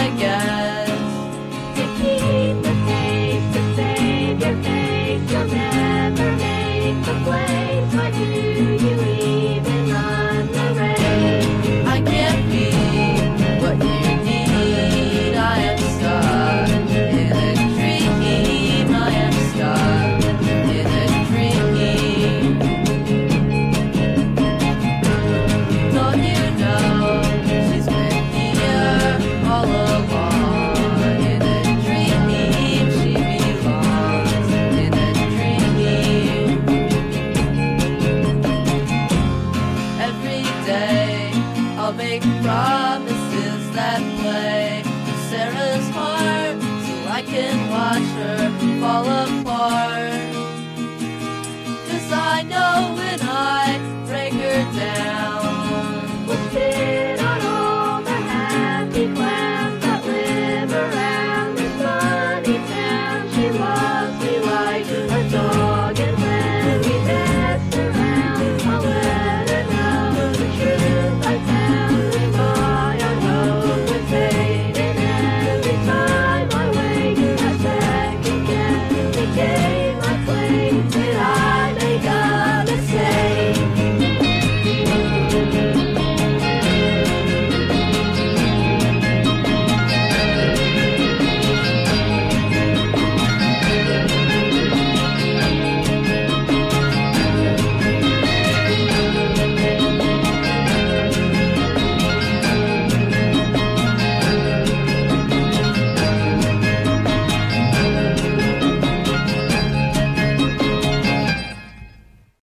I guess. To keep the faith, to save your faith, you'll never make the place. Why do you even run the race? I can't be what you need. I am stuck in a dream. I am stuck in a dream. Don't you know she's been here all along? In a dream, she belongs in a dream. Every day I'll make promises that play with Sarah's heart, so I can watch her fall apart. 'Cause I know